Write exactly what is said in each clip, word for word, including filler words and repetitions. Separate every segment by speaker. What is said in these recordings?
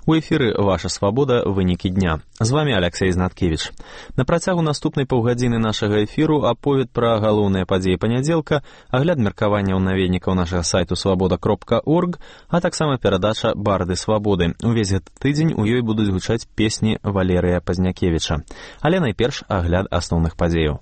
Speaker 1: У эфіры «Ваша свабода. Вынікі дня». З вами Алексей Знаткевич. На працягу наступнай паўгадзіны нашага эфіру аповед пра галоўныя падзеі панядзелка, агляд меркаванняў наведнікаў нашага сайту свабода кропка орг, а таксама перадача «Барды свабоды». Увесь гэты тыдзень у ёй будуць гучаць песні Валерыя Пазнякевіча. Але найперш агляд асноўных падзеяў.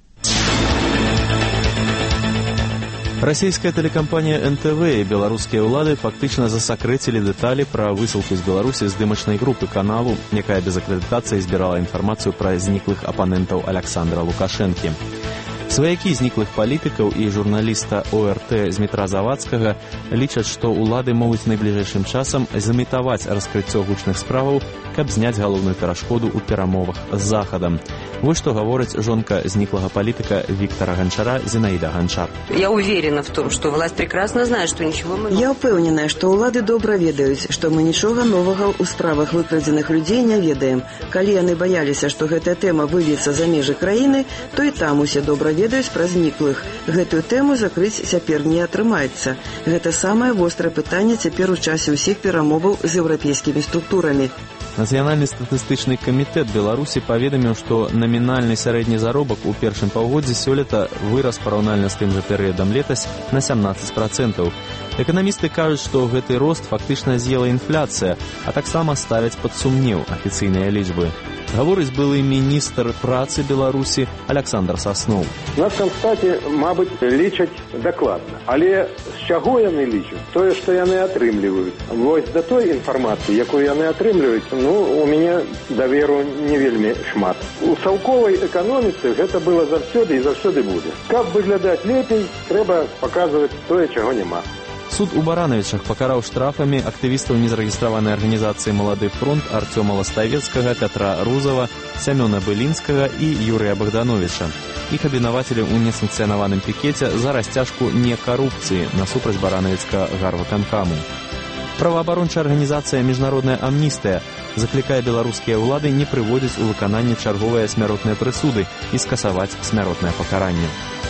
Speaker 1: Расійская тэлекампанія эн тэ вэ і беларускія ўлады фактычна засакрэцілі дэталі пра высылку з Беларусі здымачнай групы каналу, якая без акрэдытацыі збірала інфармацыю пра зніклых апанентаў Александра Лукашэнкі. Сваякі зніклых палітыкаў і журналіста о эр тэ Змітра Завадскага лічаць, што ўлады могуць найбліжэйшым часам замітаваць раскрыццё гучных справаў, каб зняць галоўную перашкоду ў перамовах з Захадам. Вот что говорит жонка зниклого политика Виктора Гончара Зинаида Гончар.
Speaker 2: Я уверена в том, что власть прекрасно знает, что ничего мы...
Speaker 3: Я упевнена, что улады добра ведаюць, што мы нічога новага ў справах выкрадзеных людзей не ведаем. Калі яны баяліся, што гэтая тэма выльецца за межы краіны, то і там усе добра ведаюць пра зніклых. Гэтую тэму закрыць цяпер не атрымаецца. Гэта самае вострае пытанне цяпер у часе ўсіх перамоваў з еўрапейскімі структурамі.
Speaker 1: Нацыянальны статыстычны камітэт Беларусі паведаміў, што намінальны сярэдні заробак у першым паўгоддзі сёлета вырас параўнальна з тым жа перыядам летась на сямнаццаць працэнтаў. Эканамісты кажуць, што гэты рост фактычна з'ела інфляцыя, а таксама ставяць пад сумнеў афіцыйныя лічбы. Гаворыць былы міністр працы Беларусі Александр Сасноў.
Speaker 4: На Канстаце, мабыць, лічаць дакладна. Але з чаго яны лічаць? Тое, што яны атрымліваюць. Вось да той інфармацыі, якую яны атрымліваюць, ну, у мяне даверу не вельмі шмат. У саўковай эканоміцы гэта было заўсёды і заўсёды будзе. Каб выглядаць лепей, трэба паказваць тое, чаго няма.
Speaker 1: Суд у Барановичах пакараў штрафамі актывістаў незарэгістраванай арганізацыі «Малады фронт» Артёма Ластавецкага, Пятра Рузава, Сямёна Былінскага і Юрыя Богдановича. Іх абвінавацілі ў несанкцыянаваным пікеце за расцяжку некарупцыі насупраць барановіцкага гарвыканкаму. Праваабарончая арганізацыя «Міжнародная амністыя» заклікае беларускія ўлады не прыводзіць у выкананне чарговыя смяротныя прысуды і скасаваць смяротнае пакаранне.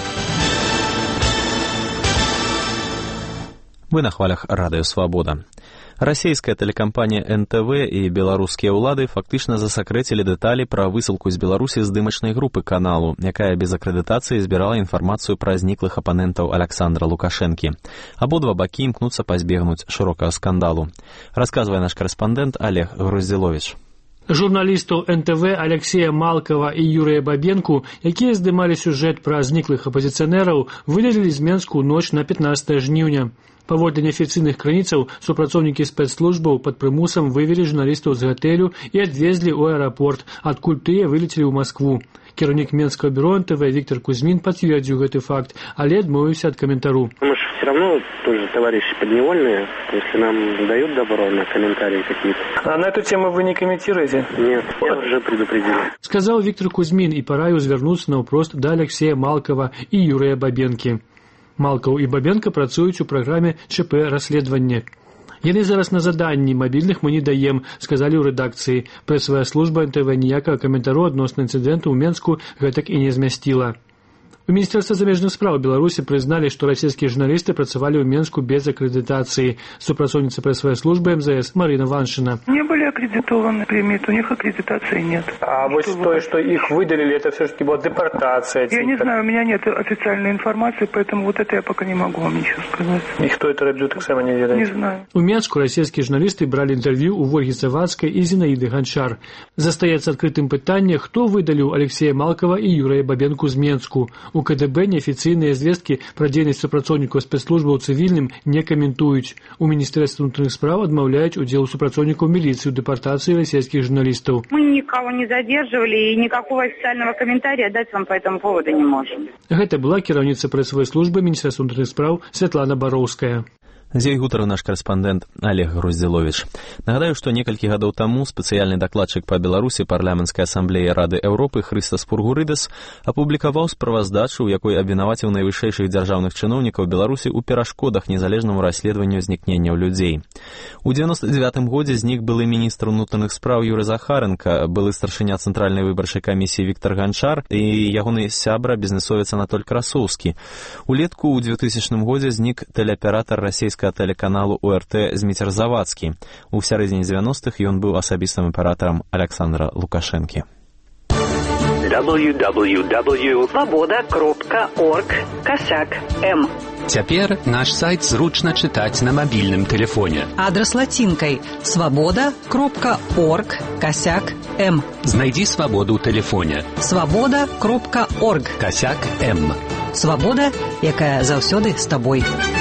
Speaker 1: Вы на хвалях радыё «Свабода». Расійская тэлекампанія эн тэ вэ і беларускія ўлады фактычна засакрэцілі дэталі пра высылку з Беларусі здымачнай групы каналу, якая без акрэдытацыі збірала інфармацыю пра зніклых апанентаў Александра Лукашэнкі. Абодва бакі імкнуцца пазбегнуць шырокага скандалу. Расказвае наш карэспандэнт Олег Груздзіловіч.
Speaker 5: Журналістаў эн тэ вэ Алексея Малкова і Юрыя Бабенку, якія здымалі сюжэт пра зніклых апазіцыянераў, вылезлі з Менску ноч на пятнаццатае жніўня. Паводле неафіцыйных крыніцаў, супрацоўнікі спецслужбаў пад прымусам вывелі журналістаў з гатэлю і адвезлі ў аэрапорт, адкуль тыя вылецелі ў Маскву. Кіраўнік Менскага бюро эн тэ вэ Виктор Кузьмин пацвердзіў гэты факт, але адмовіўся ад каментару.
Speaker 6: Мы же все равно тоже товарищи подневольные, если нам дают добро на комментарии какие-то.
Speaker 5: А на эту тему вы не комментируете?
Speaker 6: Нет, я уже предупредил.
Speaker 5: Сказал Виктор Кузьмин и параіў звярнуцца наўпрост да Алексея Малкова і Юрыя Бабенкі. Малкаў і Бабенка працуюць у праграме чэ пэ «Расследаванне». Яны зараз на заданні, мабільных мы не даем, сказалі ў рэдакцыі. Прэсавая служба эн тэ вэ ніякага каментару адносна інцыдэнту ў Менску гэтак і не змясціла. У Міністэрстве замежных спраў Беларусі прызналі, што расійскія журналісты працавалі ў Менску без акрэдытацыі. Супрацоўніца прэсавай службы эм зэ эс Марина Ваншина.
Speaker 7: Не были аккредитованы, примет, у них аккредитации нет.
Speaker 5: А вот то, что их выдалили, это все-таки была депортация.
Speaker 7: Я не знаю, у меня нет официальной информации, поэтому вот это я пока не могу вам ничего сказать.
Speaker 5: И кто это робит, так само не ведает?
Speaker 7: Не знаю.
Speaker 5: У Менску расійскія журналісты бралі інтэрв'ю у Ольгі Завадскай і Зінаіды Гончар. Застаецца адкрытым пытанне, хто выдаліў Алексея Малкова і Юрыя Бабенку з Менску. У ка дэ бэ неафіцыйныя звесткі пра дзейнасць супрацоўнікаў спецслужбаў цывільным не каментуюць. У Міністэрстве ўнутраных спраў адмаўляюць удзел супрацоўнікаў міліцыі ў дэпартацыі расійскіх журналістаў.
Speaker 8: Мы никого не задерживали и никакого официального комментария дать вам по этому поводу не можем.
Speaker 5: Гэта была кіраўніца прэсавай службы Міністэрства ўнутраных спраў Святлана Бароўская.
Speaker 1: З ёй гутарыў наш карэспандэнт Олег Груздзіловіч. Нагадаю, што некалькі гадоў таму спецыяльны дакладчык па Беларусі парламенцкай асамблеі Рады Еўропы Хрыстас Пургурыдас апублікаваў справаздачу, у якой абвінаваціў найвышэйшых дзяржаўных чыноўнікаў Беларусі ў перашкодах незалежнаму расследаванню знікненняў людзей. У дзевяноста дзевятым годзе знік былы міністр унутраных спраў Юрый Захаренко, былы старшыня цэнтральнай выбарчай камісіі Віктор Гончар і ягоны сябра бізнесовец Анатоль Красоўскі. Улетку ў двухтысячным годзе знік тэлеаператар расійскай беларускага тэлеканалу о эр тэ Зміцер Завадскі. У сярэдзіне дзевяностых ён быў асабістым аператарам Александра Лукашэнкі.
Speaker 9: дабл ю дабл ю дабл ю
Speaker 10: точка свобода точка орг косяк эм.
Speaker 11: Цяпер наш сайт зручна чытаць на мабільным тэлефоне.
Speaker 12: Адрас лацінкай свобода точка орг косяк эм.
Speaker 11: Знайдзі свабоду ў тэлефоне.
Speaker 12: свобода точка орг
Speaker 11: косяк эм.
Speaker 12: Свабода, якая заўсёды з табой.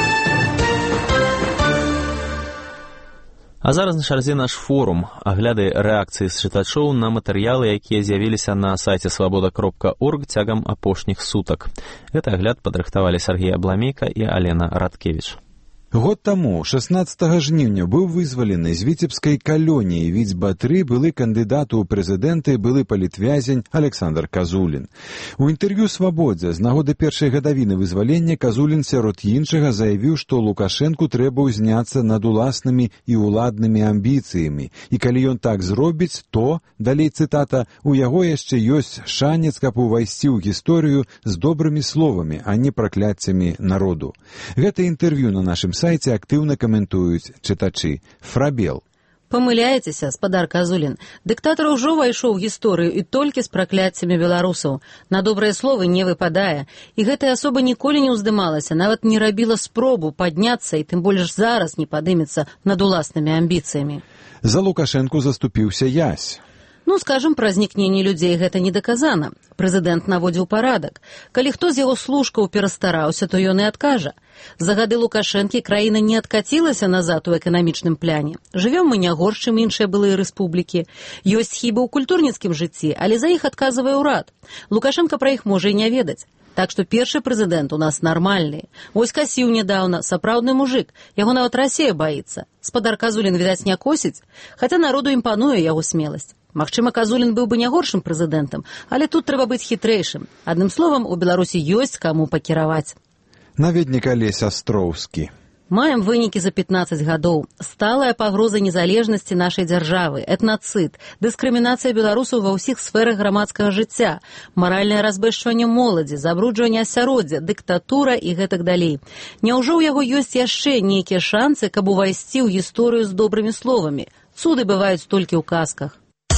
Speaker 1: А зараз на чарзе наш форум, агляды рэакцыі з чытачоў на матэрыялы, якія з'явіліся на сайце свобода точка орг цягам апошніх сутак. Гэты агляд падрыхтавалі Сергей Абламейка і Алена Радкевіч.
Speaker 13: Год таму, шаснаццатага жніўня, быў вызвалены з віцебскай калоніі Віцьба-тры былы кандыдат у прэзідэнты, былы палітвязень Александр Казулін. У інтэрв'ю «Свабодзе» з нагоды першай гадавіны вызвалення Казулін сярод іншага заявіў, што Лукашэнку трэба ўзняцца над уласнымі і ўладнымі амбіцыямі. І калі ён так зробіць, то, далей цытата, у яго яшчэ ёсць шанец, каб увайсці ў гісторыю з добрымі словамі, а не пракляццямі народу. Гэта інтэрв'ю на нашым сайце актыўна каментуюць чытачы. Фрабел.
Speaker 14: Памыляецеся, спадар Казулін. Дыктатар ужо ўвайшоў у гісторыю і толькі з пракляццямі беларусаў. На добрыя словы не выпадае. І гэтая асоба ніколі не ўздымалася, нават не рабіла спробу падняцца і тым больш зараз не падымецца над уласнымі амбіцыямі.
Speaker 13: За Лукашэнку заступіўся Ясь.
Speaker 14: Ну, скажем, пра знікненне людзей гэта не даказана. Прэзідэнт наводзіў парадак. Калі хто з яго служкаў перастараўся, то ён і адкажа. За гады Лукашэнкі краіна не адкацілася назад у эканамічным пляне. Жывём мы не горш, чым іншыя былыя рэспублікі. Ёсць хібы ў культурніцкім жыцці, але за іх адказвае ўрад. Лукашэнка пра іх можа і не ведаць. Так што першы прэзідэнт у нас нармальны. Вось касіў нядаўна, сапраўдны мужык. Яго нават Расія баіцца. Спадар Казулін, відаць, не косіць, хаця народу імпануе яго смеласць. Магчыма, Казулін быў бы не горшым прэзідэнтам, але тут трэба быць хітрэйшым. Адным словам, у Беларусі ёсць каму пакіраваць.
Speaker 13: Наведнік Алесь Астроўскі.
Speaker 14: Маем вынікі за пятнаццаць гадоў. Сталая пагроза незалежнасці нашай дзяржавы, этнацыд, дыскрымінацыя беларусаў ва ўсіх сферах грамадскага жыцця, маральнае разбэшчванне моладзі, забруджванне асяроддзя, дыктатура і гэтак далей. Няўжо ў яго ёсць яшчэ нейкія шанцы, каб увайсці ў гісторыю з добрымі словамі? Цуды бываюць толькі ў казках.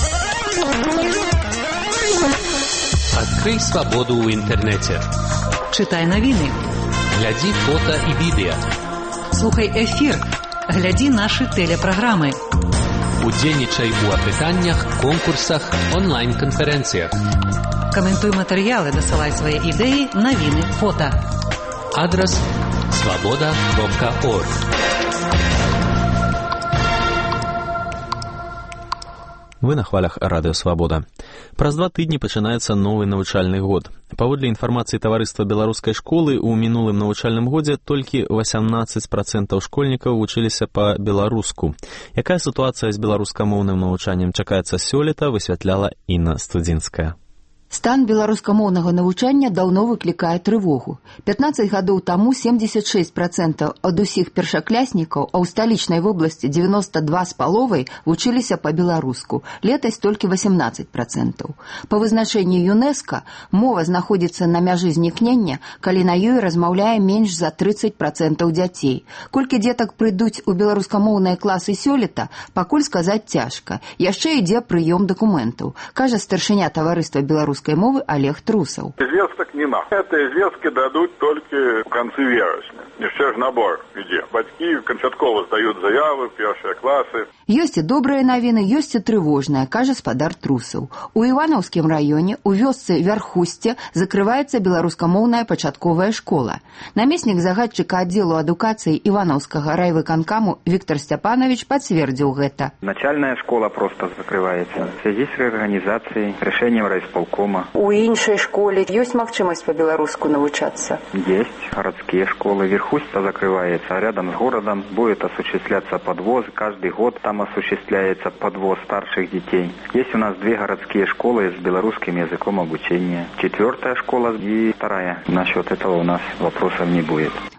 Speaker 11: Адкрый свабоду ў інтэрнэце.
Speaker 12: Чытай навіны.
Speaker 11: Глядзі фота і відэа.
Speaker 12: Слухай эфір. Глядзі нашы тэлепраграмы.
Speaker 11: Удзельнічай у апытаннях, конкурсах, онлайн-канферэнцыях.
Speaker 12: Каментуй матэрыялы, дасылай свае ідэі, навіны, фота.
Speaker 11: Адрас свабода точка орг.
Speaker 1: Вы на хвалях радыё «Свабода». Праз два тыдні пачынаецца новы навучальны год. Паводле інфармацыі таварыства беларускай школы, у мінулым навучальным годзе толькі васямнаццаць працэнтаў школьнікаў вучыліся па-беларуску. Якая сітуацыя з беларускамоўным навучаннем чакаецца сёлета, высвятляла Інна Студзінская.
Speaker 15: Стан беларускамоўнага навучання даўно выклікае трывогу. пятнаццаць гадоў таму семьдесят шесть процентов ад усіх першакляснікаў, а ў сталічнай вобласці девяносто два з паловай вучыліся па-беларуску. Летась толькі восемнадцать процентов. Па вызначэнні ЮНЕСКО мова знаходзіцца на мяжы знікнення, калі на ёй размаўляе менш за тридцать процентов дзяцей. Колькі дзетак прыйдуць у беларускамоўныя класы сёлета, пакуль сказаць цяжка. Яшчэ ідзе прыём дакументаў, кажа старшыня таварыства беларускай мовы Олег Трусов.
Speaker 16: Известок нема. Это известки дадут только в конце вересня. Еще ж набор ідзе. Бацькі канчаткова здаюць заявы, першыя класы.
Speaker 15: Ёсць і добрыя навіны, ёсць і трывожныя, кажа спадар Трусов. У Іванаўскім раёне, у вёсцы Вярхусце, закрываецца беларускамоўная пачатковая школа. Намеснік загадчыка аддзелу адукацыі Іванаўскага райвыканкаму Віктор Степанович пацвердзіў гэта.
Speaker 17: Начальная школа просто закрываецца. В связи с реорганизацией, решением райисполкома.
Speaker 18: У іншай школе ёсць магчымасць па-беларуску навучацца?
Speaker 17: Есть. Городские школы. Верхушка закрывается, а рядом с городом будет осуществляться подвоз. Каждый год там осуществляется подвоз старших детей. Есть у нас две городские школы с белорусским языком обучения. Четвертая школа и вторая. Насчет этого у нас вопросов не будет.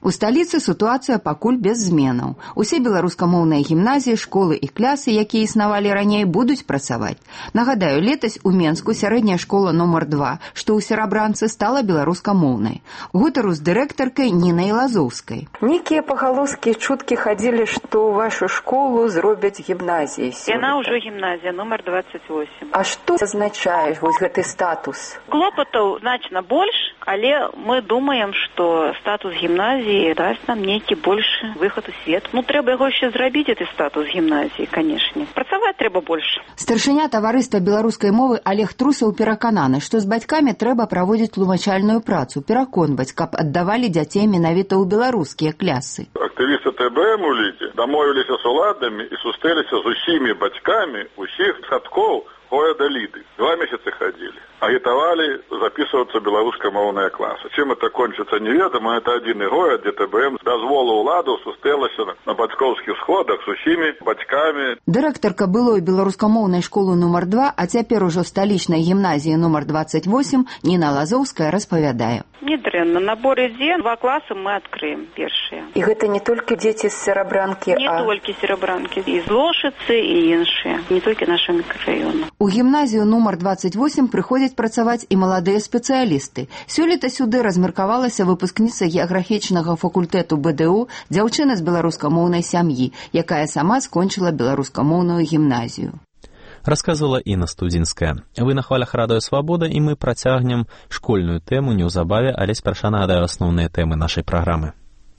Speaker 15: У сталіцы сітуацыя пакуль без зменаў. Усе беларускамоўныя гімназіі, школы і клясы, якія існавалі раней, будуць працаваць. Нагадаю, летась у Менску сярэдняя школа нумар два, што ў Серабранцы, стала беларускамоўнай. Гутару з дырэктаркай Нінай Лазоўскай.
Speaker 18: Некія пагалоскі чуткі хадзілі, што вашу школу зробяць гімназіяй.
Speaker 19: Яна ўжо гімназія нумар двадцать восемь.
Speaker 18: А што азначае вось гэты статус?
Speaker 19: Клопатаў значна больш, але мы думаем, што статус гімназіі дасць нам нейкі большы выхад у свет. Ну, трэба яго яшчэ зрабіць, гэты статус гімназіі, канешне. Працаваць трэба больш.
Speaker 15: Старшыня таварыства беларускай мовы Олег Трусаў перакананы, што з бацькамі трэба праводзіць тлумачальную працу, пераконваць, каб аддавалі дзяцей менавіта ў беларускія клясы.
Speaker 16: Актывісты тэ бэ эм у ліце дамовіліся з уладамі і сустэліся з усімі бацькамі усіх садкоў горада Ліды. Два месяцы ходили. Агітавали записываться беларускамоўныя класы. Чым это кончится, неведомо. Это адзіны горад, дзе тэ бэ эм з дазволу ўладаў сустэлася на бацькоўскіх сходах з усімі бацькамі.
Speaker 15: Дырэктарка былой беларускамоўнай школы нумар два, а цяпер ужо сталічнай гімназіі нумар двадцать восемь, Ніна Лазоўская распавядае.
Speaker 19: Недрэнна. Набор ідзе, два класы мы адкрыем першыя.
Speaker 18: І гэта не толькі дзеці з Серабранкі,
Speaker 19: не
Speaker 18: а...
Speaker 19: Не толькі Серабранкі, і з Лошыцы, і іншыя. Не толькі наша мікрараёна.
Speaker 15: У гімназію нумар двадцать восемь прыходзяць працаваць і маладыя спецыялісты. Сёлета сюды размеркавалася выпускніца геаграфічнага факультэту бэ дэ у, дзяўчына з беларускамоўнай сям'і, якая сама скончыла беларускамоўную гімназію.
Speaker 1: Рассказывала Інна Студзінская. Вы на хвалях радыё Свабода, і мы працягнем школьную тэму неўзабаве, але спярша нагадаю асноўныя тэмы нашай праграмы.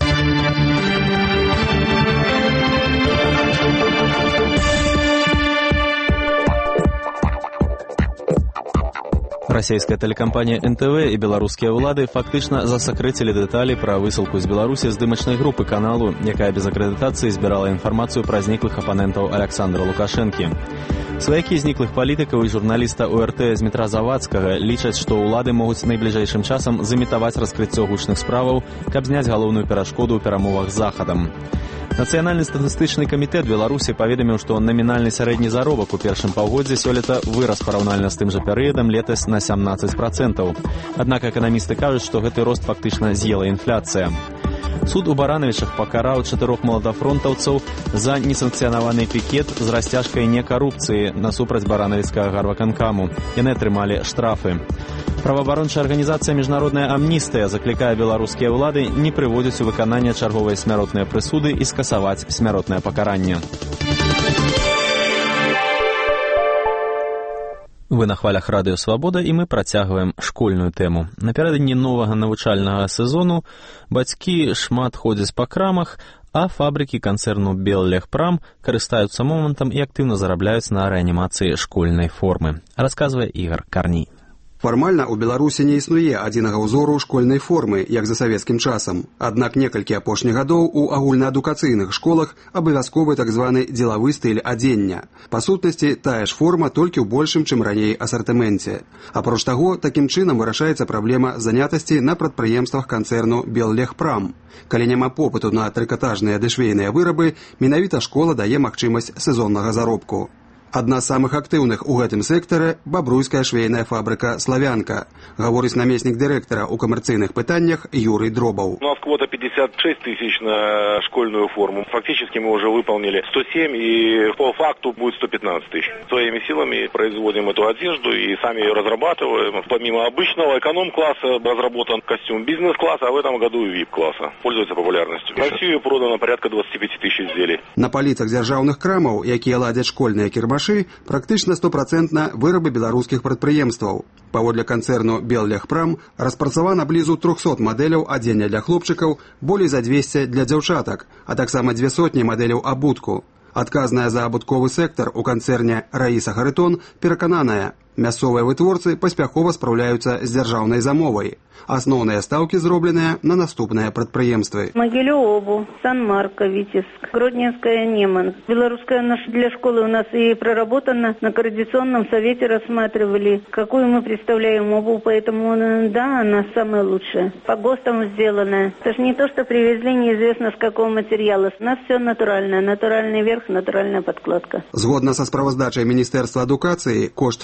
Speaker 1: Расійская тэлекампанія эн тэ вэ і беларускія ўлады фактычна засакрэцілі дэталі пра высылку з Беларусі здымачнай групы каналу, якая без акрэдытацыі збірала інфармацыю пра зніклых апанентаў Аляксандра Лукашэнкі. Сваякі зніклых палітыкаў і журналіста о эр тэ Змітра Завадскага лічаць, што ўлады могуць найбліжэйшым часам замітаваць раскрыццё гучных справаў, каб зняць галоўную перашкоду ў перамовах з Захадам. Нацыянальны статыстычны камітэт Беларусі паведаміў, што намінальны сярэдні заробак у першым паўгоддзі сёлета вырас параўнальна з тым жа перыядам летась на сямнаццаць працэнтаў. Аднак эканамісты кажуць, што гэты рост фактычна з'ела інфляцыя. Суд у Баранавічах пакараў чатырох маладафронтаўцаў за несанкцыянаваны пікет з расцяжкай некарупцыі насупраць баранавіцкага гарваканкаму. Яны атрымалі штрафы. Праваабарончая арганізацыя «Міжнародная амністыя» заклікае беларускія ўлады не прыводзіць у выкананне чарговыя смяротныя прысуды і скасаваць смяротнае пакаранне. Вы на хвалях радыё Свабода, і мы працягваем школьную тэму. Напярэдадні новага навучальнага сезону бацькі шмат ходзяць па крамах, а фабрыкі канцэрну «Беллегпрам» карыстаюцца момантам і актыўна зарабляюць на рэанімацыі школьнай формы. Расказвае Ігар Карній.
Speaker 20: Фармальна ў Беларусі не існуе адзінага ўзору школьнай формы, як за савецкім часам. Аднак некалькі апошніх гадоў у агульнаадукацыйных школах абавязковы так званы дзелавы стыль адзення. Па сутнасці, тая ж форма толькі ў большым, чым раней асартыменце. Апроч таго, такім чынам вырашаецца праблема занятасці на прадпрыемствах канцэрну «Беллегпрам». Калі няма попыту на трыкатажныя дэшвейныя вырабы, менавіта школа дае магчымасць сезоннага заробку. Адна з самых актыўных у гэтым сектары – бабруйская швейная фабрыка «Славянка», гаворыць намеснік дырэктара ў камерцыйных пытаннях Юрий Дробаў.
Speaker 21: У нас квота пятьдесят шесть тысяч на школьную форму. Фактически мы уже выполнили сто семь, и по факту будет сто пятнадцать тысяч. Своими силами производим эту одежду и сами ее разрабатываем. Помимо обычного эконом-класса разработан костюм бизнес-класса, а в этом году и ви ай пи-класса. Пользуется популярностью. В Россию продано порядка двадцать пять тысяч изделий.
Speaker 20: На паліцах дзяржаўных крамаў, якія ладзяць школьныя кірмаші, практычна стопроцентна вырабы беларускіх прадпрыемстваў. Паводле канцэрну «Беллегпрам» распрацавана блізу трохсот мадэляў адзення для хлопчыкаў, болей за двесце для дзяўчатак, а таксама дзве сотні мадэляў абутку. Адказная за абутковы сектар у канцэрне Раіса Харытон перакананая, мясцовыя вытворцы паспяхова спраўляюцца з дзяржаўнай замовай. Асноўныя стаўкі зробленыя на наступныя прадпрыемствы.
Speaker 22: Могилев обувь, Сан-Марко, Витебск, Гродненская Неман. Белорусская для школы у нас и проработана. На координационном совете рассматривали, какую мы представляем обувь, поэтому да, она самая лучшая. По ГОСТам сделанная. Это же не то, что привезли неизвестно с какого материала. У нас все натуральное. Натуральный верх, натуральная подкладка.
Speaker 20: Згодна са справаздачай Міністэрства адукацыі, кошт школьнага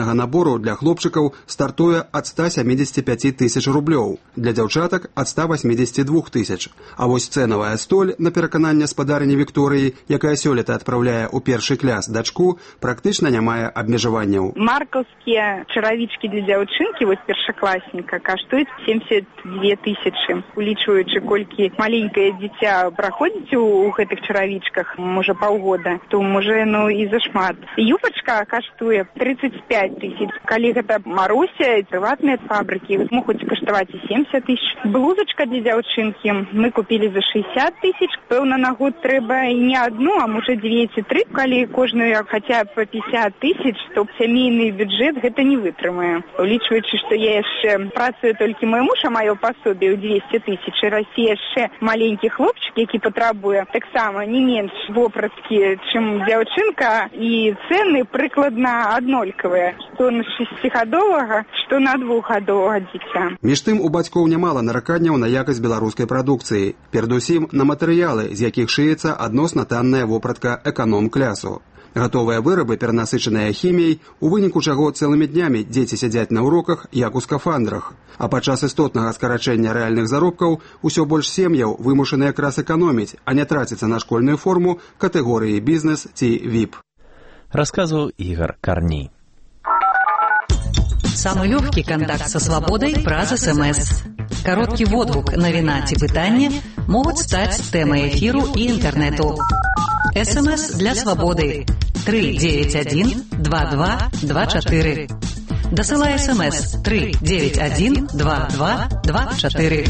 Speaker 20: школьнага набору для хлопчыкаў стартуе ад ста сямідзесяці пяці тысяч рублёў, для дзяўчатак ад ста васьмідзесяці двух тысяч. А вось цэнавая столь, на перакананне спадарыні Вікторыі, якая сёлета адпраўляе ў першы кляс дачку, практычна не мае абмежаванняў.
Speaker 8: Маркаўскія чаравічкі для дзяўчынкі, вось першакласніка, каштуюць семьдесят две тысячы. Улічваючы, колькі маленькае дзіця праходзіць у гэтых чаравічках, можа паўгода, то можа, ну, і зашмат. Юбачка каштуе тридцать пять тысяч. Калі гэта Маруся, прыватныя фабрыкі, могуць каштаваць і семьдесят тысяч. Блузачка для дзяўчынкі мы купілі за шестьдесят тысяч. Пэўна, на год трэба не одну, а можа две ці тры. Калі кожную хаця б па пятьдесят тысяч, то сямейны бюджэт гэта не вытрымае. Улічваючы, што я яшчэ працую толькі мой муж, а маё пасобе ў двести тысяч, і расце яшчэ маленькі хлопчык, які патрабуе таксама не менш вопраткі, чым дзяўчынка, і цэны прыкладна аднолькавыя, што на шасцігадовага, што на двухгадовага дзіця.
Speaker 20: Між тым, у бацькоў нямала нараканняў на якасць беларускай прадукцыі, перадусім на матэрыялы, з якіх шыецца адносна танная вопратка эканом-клясу. Гатовыя вырабы, перанасычаныя хіміяй, у выніку чаго цэлымі днямі дзеці сядзяць на уроках, як у скафандрах. А падчас істотнага скарачэння рэальных заробкаў усё больш сем'яў вымушаны якраз эканоміць, а не траціцца на школьную форму катэгорыі бізнес ці віп.
Speaker 1: Рассказывал Игорь Корней.
Speaker 12: Самый легкий контакт со свободой праз СМС. Короткий водгук навіна ці пытанне могуць стаць тэмай эфіру і інтэрнэту. СМС для свободы три девять один два два два четыре. Дасылай СМС три девять один два два два четыре.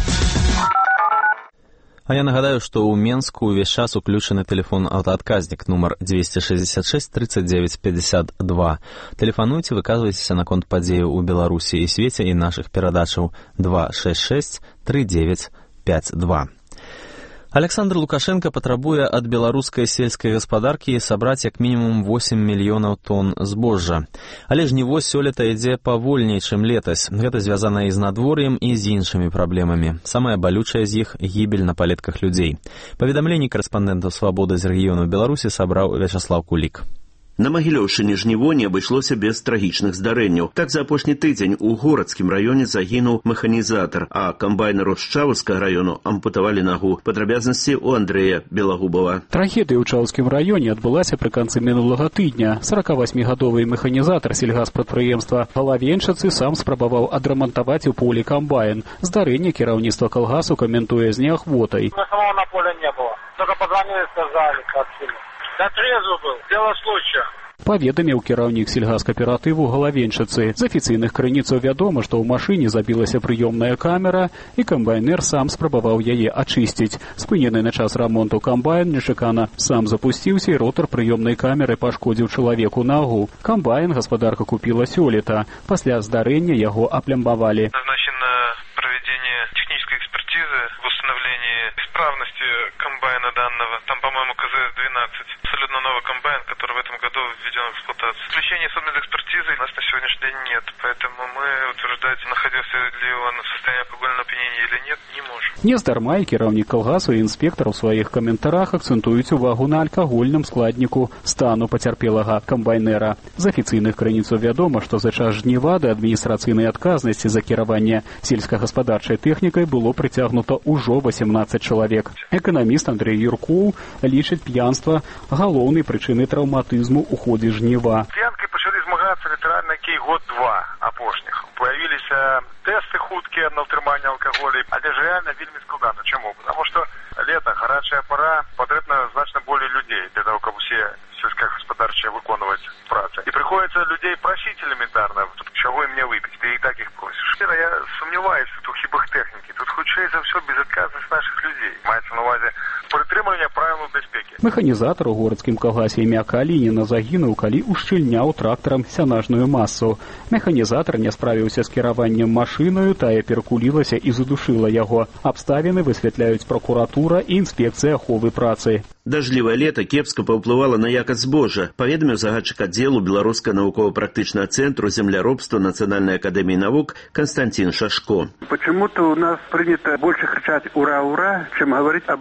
Speaker 1: А я нагадаю, што ў Менску ўвесь час уключаны тэлефон аўтаадказнік нумар двести шестьдесят шесть тридцать девять пятьдесят два. Тэлефануйце, выказвайцеся наконт падзеяў у Беларусі і свеце і нашых перадачаў два шесть шесть три девять пять два. Александр Лукашенко патрабуе ад беларускай сельскай гаспадаркі сабраць як мінімум восемь мільёнаў тонн збожжа. Але жніво сёлета ідзе павольней, чым летась. Гэта звязана і з надвор'ем, і з іншымі праблемамі. Самая балючая з іх – гібель на палетках людзей. Паведамленні корэспандэнтаў «Свабоды» з рэгіёну Беларусі сабраў Вячаслаў Кулік.
Speaker 2: На Магілёўшчыне жніво не абышлося без трагічных здарэнняў. Так, за апошні тыдзень у горадскім раёне загінуў механізатар, а камбайнеру з Чаўскага раёну ампутавалі нагу. Падрабязнасці ў Андрэя Белагубова.
Speaker 3: Трагедыя ў Чаўскім раёне адбылася пры канцы мінулага тыдня. сорокавасьмігадовы механізатар сельгаспрадпрыемства Галавенчыцы сам спрабаваў адрамантаваць у полі камбайн. Здарэнне кіраўніцтва калгасу каментуе з неахвотай.
Speaker 23: Мы самого на поле не было. Только позвонили, сказали, сообщили. Да трезвый был, дело случая.
Speaker 3: Паведаміў кіраўнік сельгаскааператыву Галавенчыцы. З афіцыйных крыніцаў вядома, што ў машыне забілася прыёмная камера, і камбайнер сам спрабаваў яе ачысціць. Спынены на час рамонту камбайн нечакана сам запусціўся, і ротар прыёмнай камеры пашкодзіў чалавеку нагу. Камбайн гаспадарка купіла сёлета. Пасля здарэння яго аплямбавалі.
Speaker 24: Назначено проведение технической экспертизы в установлении исправности комбайна данного. Там, по-моему, КЗС двенадцать. Абсолютно новый комбайн, который в этом году введен в эксплуатацию. Заключения судмедэкспертизы у нас на сегодняшний день нет, поэтому мы утверждать, находился ли он в состоянии алкогольного опьянения или нет, не можем.
Speaker 3: Нездарма і кіраўнік калгасу і інспектар у сваіх каментарах акцэнтуюць увагу на алкагольным складніку стану пацярпелага камбайнера. З афіцыйных крыніцаў вядома, што за час жніва да адміністрацыйнай адказнасці за кіраванне сельскагаспадарчай тэхнікай было прыцягнута ўжо восемнадцать чалавек. Эканаміст Андрэй Юркоў лічыць п'янства галоўнай прычынай траўматызму ў ходзе жніва.
Speaker 23: П'янкай пачалі змагацца літаральна який год-два апошніх. Появіліся тесты хуткія на ўтрыманне алкаголю, але ж реально вельмі складана. Чаму? Потому что лето, гарячая пора, патрэбна значна болей людзей для того, каб усе сельскохозяйственные выконваць працы. И приходится людей просить элементарно, чего им не выпить, ты и так их просишь. Я сомневаюсь в хибах техники. Тут хутчэй за все безотказность наших людей. Маецца на увазе прытрымліванне правілаў бяспекі.
Speaker 3: Механізатар у горадскім калгасе імя Калініна загінуў, калі ушчыльняў трактарам сянажную масу. Механізатар не справіўся з кіраваннем машынаю, тая перакулілася і задушыла яго. Абставіны высвятляюць пракуратура і інспекцыя аховы працы.
Speaker 2: Дажлівае лета кепска паўплывала на якасць збожжа, паведаміў загадчык аддзелу Беларускага навукова-практычнага цэнтру земляробства Нацыянальнай акадэміі навук Константин Шашко.
Speaker 23: Почему-то у нас принято больше кричать «Ура, ура!», чем говорить об АКП.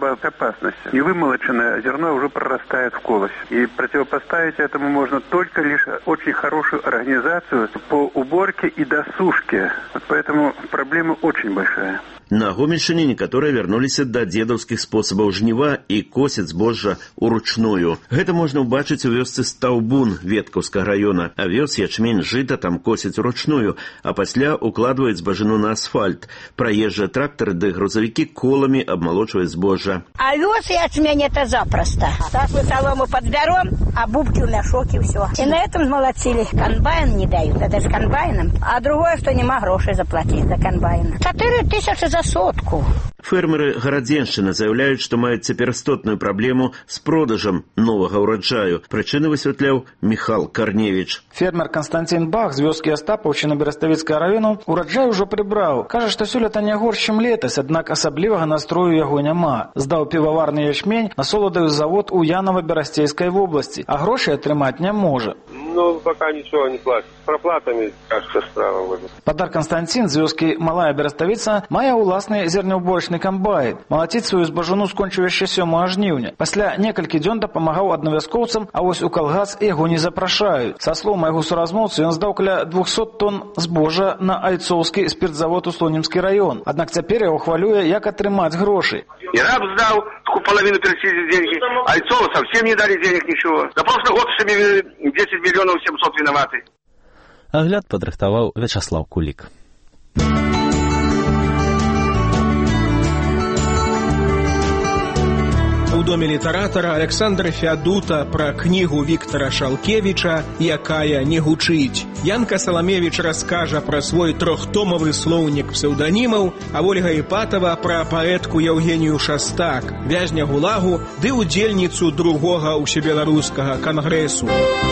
Speaker 4: опасность. Невымолоченное зерно уже прорастает в колос. И противопоставить этому можно только лишь очень хорошую организацию по уборке и досушке. Вот поэтому проблема очень большая.
Speaker 2: На Гомельшчыне некаторыя вярнуліся да дзедаўскіх спосабаў жніва і косяць збожжа ўручную. Гэта можна ўбачыць у вёсцы Стаўбун Веткаўскага раёна. Авёс, ячмень, жыта там косяць уручную, а пасля укладваюць збажыну на асфальт. Праезжыя трактары ды грузавікі коламі абмалочваюць збожжа.
Speaker 5: Овес и ячмень это запросто. Так мы солому подберем, а бубки в мешок и все. И на этом молодцили. Комбайн не дают, это же комбайном. А другое, что нема грошей заплатить за комбайн. Четыре тысячи за сотку.
Speaker 2: Фермеры Гарадзеншчыны заяўляюць, што маюць цяпер істотную праблему з продажам новага ўраджаю. Прычыны высвятляў Міхал Карневіч.
Speaker 6: Фермер Константин Бах з вёскі Астапаўшчыны Бераставіцкага району ураджай ужо прыбраў. Кажа, што сёлета не горш, чым летась, аднак асаблівага настрою яго няма. Здаў піваварны ячмень на соладаю завод у Янова-Берасцейскай вобласці, а грошай атрымаць не можа.
Speaker 7: Ну, пока ничего не платит. С проплатами, кажется, справа.
Speaker 6: Падар Константин з вёскі Малая Бераставіца мае ўласны зернеўборачны камбайн. Малаціць сваю збажыну скончыў яшчэ сёмага жніўня. Пасля некалькі дзён дапамагаў аднавяскоўцам, а вось у калгас яго не запрашаюць. Са слоў майго суразмоўцы, ён здаў каля двухсот тонн збожжа на айцоўскі спиртзавод у Слонімскі раён. Аднак цяпер яго хвалюе, як атрымаць грошы.
Speaker 7: И раб сдал, половину перечислили деньги, Айцова совсем не дали денег, ничего. За прошлый год десять миллионов семьсот виноваты.
Speaker 1: Агляд падрыхтаваў Вячаслав Кулик.
Speaker 25: У доме літаратара Александра Феадута пра кнігу Віктара Шалкевіча «Якая не гучыць». Янка Саламевіч раскажа пра свой трохтомавы слоўнік псеўданімаў, а Ольга Іпатава пра паэтку Яўгенію Шастак, вязня ГУЛАГу ды удзельніцу другога ўсебеларускага кангрэсу.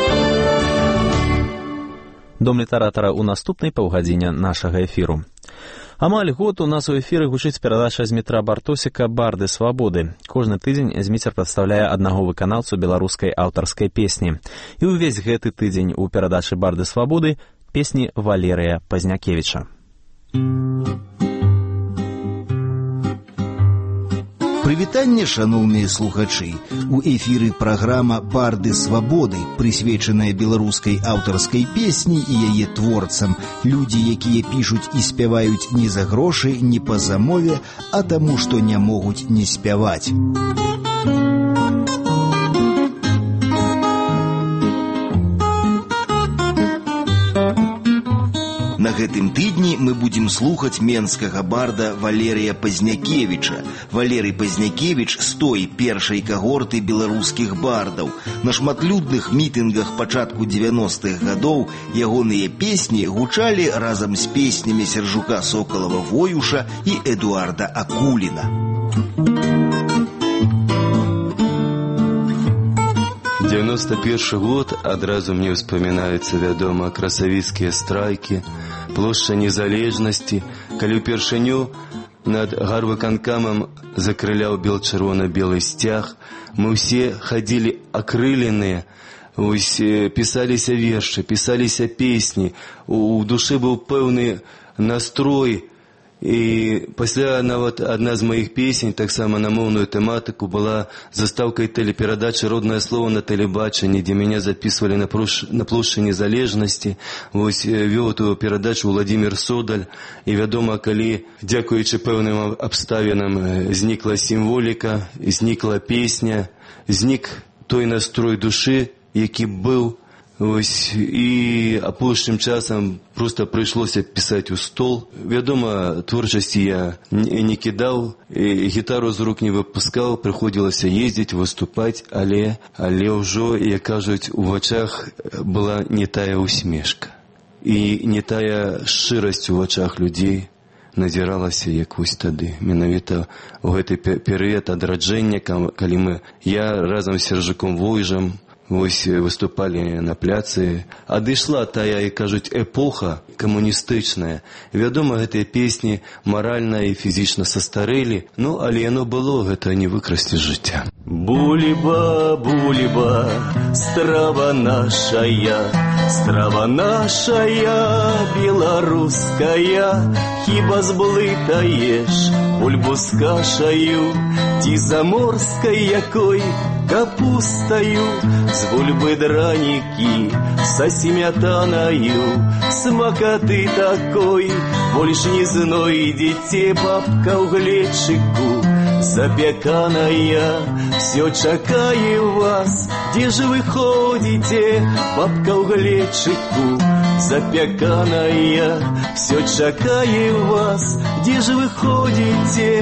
Speaker 1: Дом літаратара ў наступнай паўгадзіне нашага эфіру. Амаль год у нас у эфіры гучыць перадача Змітра Бартосіка «Барды свабоды». Кожны тыдзень Зміцер прадстаўляе аднаго выканаўцу беларускай аўтарскай песні. І ўвесь гэты тыдзень у перадачы «Барды свабоды» песні Валерыя Пазнякевіча.
Speaker 26: Прывітанне, шаноўныя слухачы. У эфіры праграма «Барды свабоды», прысвечаная беларускай аўтарскай песні і яе творцам. Людзі, якія пішуць і спяваюць не за грошы, не па замове, а таму, што не могуць не спяваць. На гэтым тыдні мы будзем слухаць менскага барда Валерыя Пазнякевіча. Валерый Пазнякевіч з той першай кагорты беларускіх бардаў. На шматлюдных мітынгах пачатку дзевяностых гадоў ягоныя песні гучалі разам з песнямі Сержука Сокалава-Воюша і Эдуарда Акуліна.
Speaker 27: девяносто первый год, адразу мне ўспамінаюцца, вядома, красавіцкія страйкі, плошча незалежнасці, калі ўпершыню над гарвыканкамам закрыляў бел-чырвона-белы сцяг, мы ўсе хадзілі акрыленыя, ось пісаліся вершы, пісаліся песні, у душы быў пэўны настрой. І пасля нават адна з маіх песень, таксама на моўную тэматыку, была застаўкай тэлеперадачы «Роднае слово» на тэлебачанні, дзе мяне запісвалі на, прош... на плошчы незалежнасці. Вось вёў эту перадачу Владимир Содаль. І вядома, калі, дзякуючы пэўным абставінам, знікла сімволіка, знікла песня, знік той настрой душы, які быў. Ось, і апошнім часам просто прыйшлося пісаць у стол. Вядома, творчасці я не, не кідаў, гітару з рук не выпускаў, прыходзілася ездзіць, выступаць, але, але ўжо, як кажуць, у вачах была не тая усмешка. І не тая шчырасць у вачах людзей назіралася, як вось тады. Менавіта ў гэты перыяд адраджэння, калі мы, я разам з Сержуком Войжам, вось выступалі на пляцы. Адышла тая, як кажуць, эпоха камуністычная. Вядома, гэтыя песні маральна і фізічна састарэлі, ну, але яно было, гэта не выкрасці жыцця. Бульба, бульба, страва нашая, страва нашая, белорусская, хіба зблытаешь бульбу с кашаю, ті заморской якой капустою, с бульбы драники, со сметаною, смакоты такой, больше не знойдете, бабка в глечику, запеканая, все чакае вас, где же вы ходите, бабка в глечику, запеканая, все чакае вас, где же вы ходите,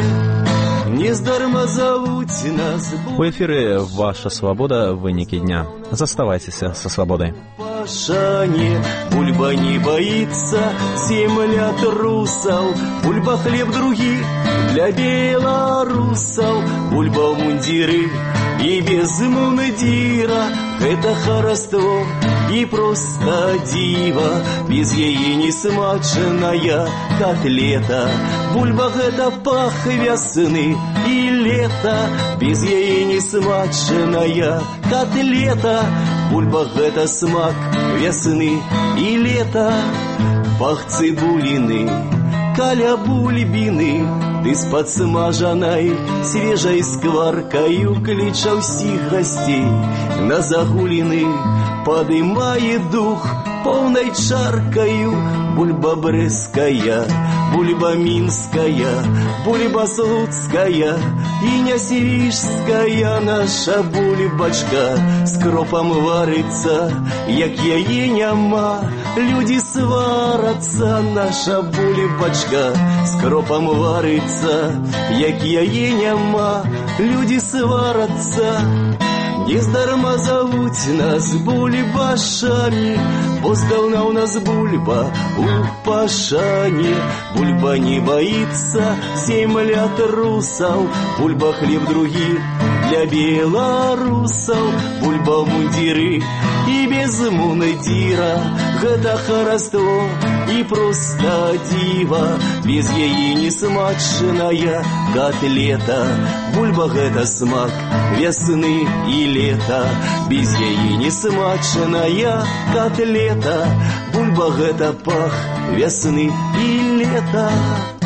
Speaker 27: нездарма зовут нас.
Speaker 1: У эфире «Ваша свобода. Выники дня». Заставайтесь со свободой.
Speaker 27: Пашане, бульба не боится, земля трусов, бульба хлеб других для белорусов, бульба в мундиры и без мундира, это хароство и просто диво, без яе не смачная котлета, бульба это пах весны и лета, без яе не смачная котлета, бульба это смак весны и лета, пах цибулины, каля бульбины, ты с подсмажанной свежей скваркою клича всіх гостей на загулины, подымает дух полной чаркою, бульба брестская, бульба минская, бульба слуцкая и нясвижская, наша бульбачка с кропом варится, як яе няма, люди сварятся, наша бульбачка с кропом варится, як яе няма, люди сварятся. Нездарма зовут нас бульбашами, бо здавна у нас бульба у пашане. Бульба не боится, земля трусов, бульба хлеб других для белорусов, бульба мундиры и без мундира, гэта хароство и просто диво, без яе не смачная котлета, бульба гэта смак весны и лета, без яе не смачная котлета, бульба гэта пах весны и лета.